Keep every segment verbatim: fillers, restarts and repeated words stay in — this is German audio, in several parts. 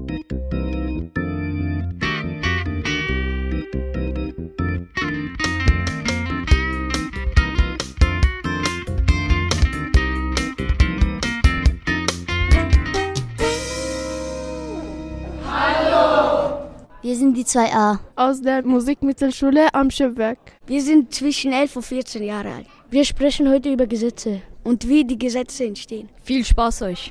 Wir sind die zwei a aus der Musikmittelschule am Schöpfwerk. Wir sind zwischen elf und vierzehn Jahre alt. Wir sprechen heute über Gesetze und wie die Gesetze entstehen. Viel Spaß euch!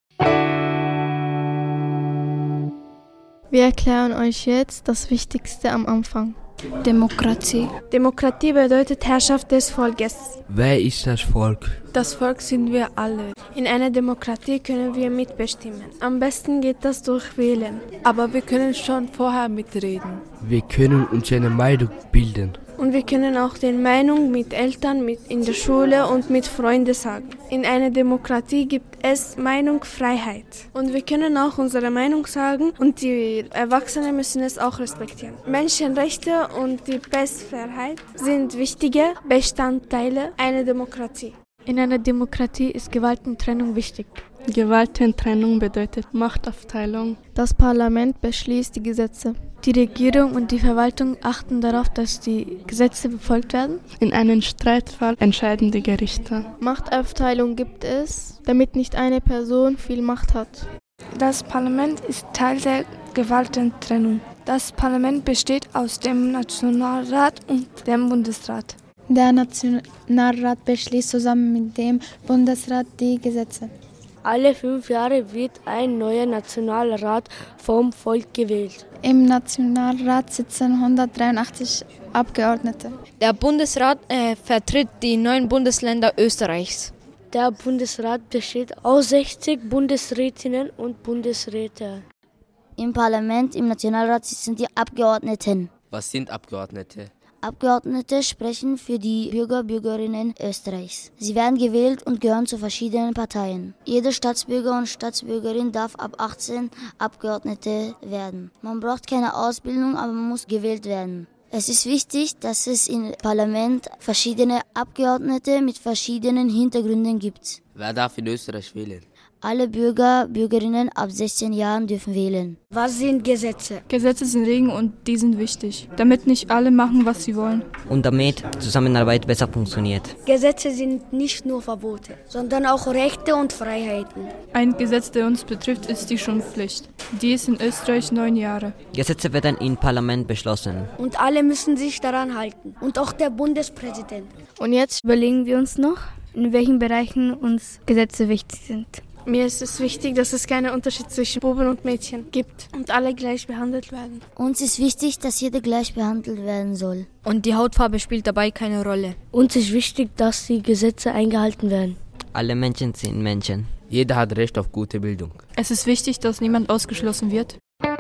Wir erklären euch jetzt das Wichtigste am Anfang. Demokratie. Demokratie bedeutet Herrschaft des Volkes. Wer ist das Volk? Das Volk sind wir alle. In einer Demokratie können wir mitbestimmen. Am besten geht das durch Wählen. Aber wir können schon vorher mitreden. Wir können uns eine Meinung bilden. Und wir können auch die Meinung mit Eltern, mit in der Schule und mit Freunden sagen. In einer Demokratie gibt es Meinungsfreiheit. Und wir können auch unsere Meinung sagen und die Erwachsenen müssen es auch respektieren. Menschenrechte und die Pressefreiheit sind wichtige Bestandteile einer Demokratie. In einer Demokratie ist Gewaltentrennung wichtig. Gewaltentrennung bedeutet Machtaufteilung. Das Parlament beschließt die Gesetze. Die Regierung und die Verwaltung achten darauf, dass die Gesetze befolgt werden. In einem Streitfall entscheiden die Gerichte. Machtaufteilung gibt es, damit nicht eine Person viel Macht hat. Das Parlament ist Teil der Gewaltentrennung. Das Parlament besteht aus dem Nationalrat und dem Bundesrat. Der Nationalrat beschließt zusammen mit dem Bundesrat die Gesetze. Alle fünf Jahre wird ein neuer Nationalrat vom Volk gewählt. Im Nationalrat sitzen hundertdreiundachtzig Abgeordnete. Der Bundesrat äh, vertritt die neun Bundesländer Österreichs. Der Bundesrat besteht aus sechzig Bundesrätinnen und Bundesräten. Im Parlament, im Nationalrat sitzen die Abgeordneten. Was sind Abgeordnete? Abgeordnete sprechen für die Bürger und Bürgerinnen Österreichs. Sie werden gewählt und gehören zu verschiedenen Parteien. Jeder Staatsbürger und Staatsbürgerin darf ab achtzehn Abgeordnete werden. Man braucht keine Ausbildung, aber man muss gewählt werden. Es ist wichtig, dass es im Parlament verschiedene Abgeordnete mit verschiedenen Hintergründen gibt. Wer darf in Österreich wählen? Alle Bürger und Bürgerinnen ab sechzehn Jahren dürfen wählen. Was sind Gesetze? Gesetze sind Regeln und die sind wichtig, damit nicht alle machen, was sie wollen. Und damit Zusammenarbeit besser funktioniert. Gesetze sind nicht nur Verbote, sondern auch Rechte und Freiheiten. Ein Gesetz, der uns betrifft, ist die Schulpflicht. Die ist in Österreich neun Jahre. Gesetze werden im Parlament beschlossen. Und alle müssen sich daran halten. Und auch der Bundespräsident. Und jetzt überlegen wir uns noch, in welchen Bereichen uns Gesetze wichtig sind. Mir ist es wichtig, dass es keinen Unterschied zwischen Buben und Mädchen gibt und alle gleich behandelt werden. Uns ist wichtig, dass jeder gleich behandelt werden soll. Und die Hautfarbe spielt dabei keine Rolle. Uns ist wichtig, dass die Gesetze eingehalten werden. Alle Menschen sind Menschen. Jeder hat Recht auf gute Bildung. Es ist wichtig, dass niemand ausgeschlossen wird.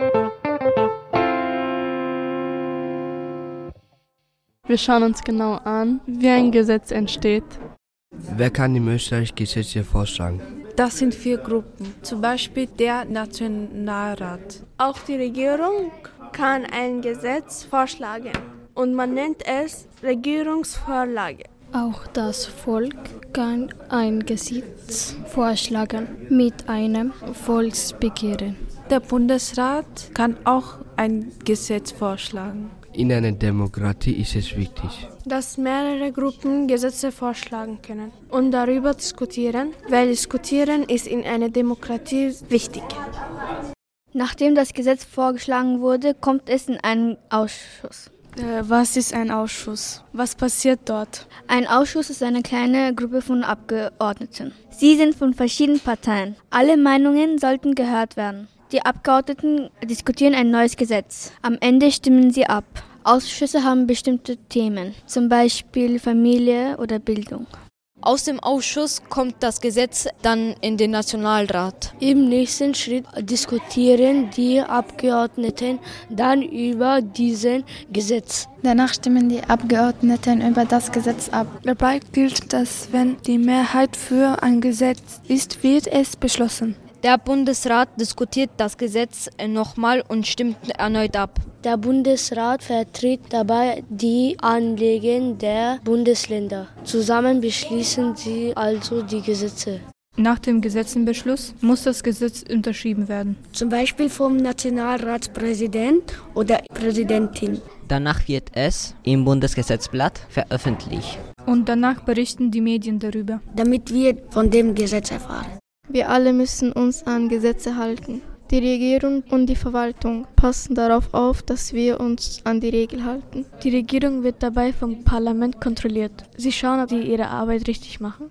Wir schauen uns genau an, wie ein Gesetz entsteht. Wer kann im Österreich Gesetze vorschlagen? Das sind vier Gruppen, zum Beispiel der Nationalrat. Auch die Regierung kann ein Gesetz vorschlagen und man nennt es Regierungsvorlage. Auch das Volk kann ein Gesetz vorschlagen mit einem Volksbegehren. Der Bundesrat kann auch ein Gesetz vorschlagen. In einer Demokratie ist es wichtig, dass mehrere Gruppen Gesetze vorschlagen können und darüber diskutieren, weil diskutieren ist in einer Demokratie wichtig. Nachdem das Gesetz vorgeschlagen wurde, kommt es in einen Ausschuss. Äh, was ist ein Ausschuss? Was passiert dort? Ein Ausschuss ist eine kleine Gruppe von Abgeordneten. Sie sind von verschiedenen Parteien. Alle Meinungen sollten gehört werden. Die Abgeordneten diskutieren ein neues Gesetz. Am Ende stimmen sie ab. Ausschüsse haben bestimmte Themen, zum Beispiel Familie oder Bildung. Aus dem Ausschuss kommt das Gesetz dann in den Nationalrat. Im nächsten Schritt diskutieren die Abgeordneten dann über diesen Gesetz. Danach stimmen die Abgeordneten über das Gesetz ab. Dabei gilt, dass wenn die Mehrheit für ein Gesetz ist, wird es beschlossen. Der Bundesrat diskutiert das Gesetz nochmal und stimmt erneut ab. Der Bundesrat vertritt dabei die Anliegen der Bundesländer. Zusammen beschließen sie also die Gesetze. Nach dem Gesetzesbeschluss muss das Gesetz unterschrieben werden. Zum Beispiel vom Nationalratspräsident oder Präsidentin. Danach wird es im Bundesgesetzblatt veröffentlicht. Und danach berichten die Medien darüber. Damit wir von dem Gesetz erfahren. Wir alle müssen uns an Gesetze halten. Die Regierung und die Verwaltung passen darauf auf, dass wir uns an die Regeln halten. Die Regierung wird dabei vom Parlament kontrolliert. Sie schauen, ob die ihre Arbeit richtig machen.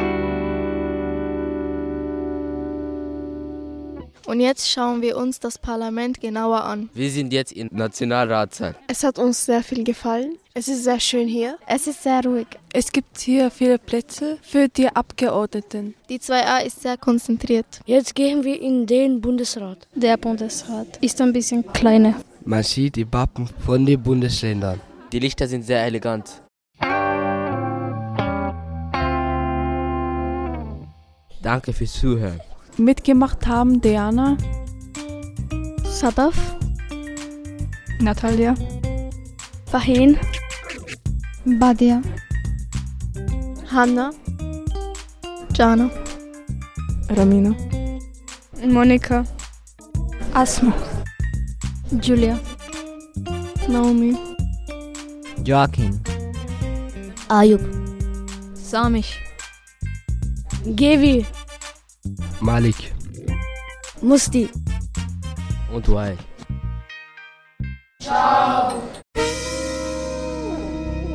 Und jetzt schauen wir uns das Parlament genauer an. Wir sind jetzt im Nationalratssaal. Es hat uns sehr viel gefallen. Es ist sehr schön hier. Es ist sehr ruhig. Es gibt hier viele Plätze für die Abgeordneten. Die zwei a ist sehr konzentriert. Jetzt gehen wir in den Bundesrat. Der Bundesrat ist ein bisschen kleiner. Man sieht die Wappen von den Bundesländern. Die Lichter sind sehr elegant. Danke fürs Zuhören. Mitgemacht haben Diana, Sadaf, Natalia, Fahin, Badia, Hanna, Jana, Ramina, Monika, Asma, Julia, Naomi, Joachim, Ayub, Samish, Gevi, Malik, Musti und Wael.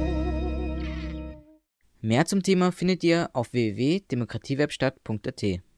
Mehr zum Thema findet ihr auf w w w punkt demokratiewebstadt punkt a t.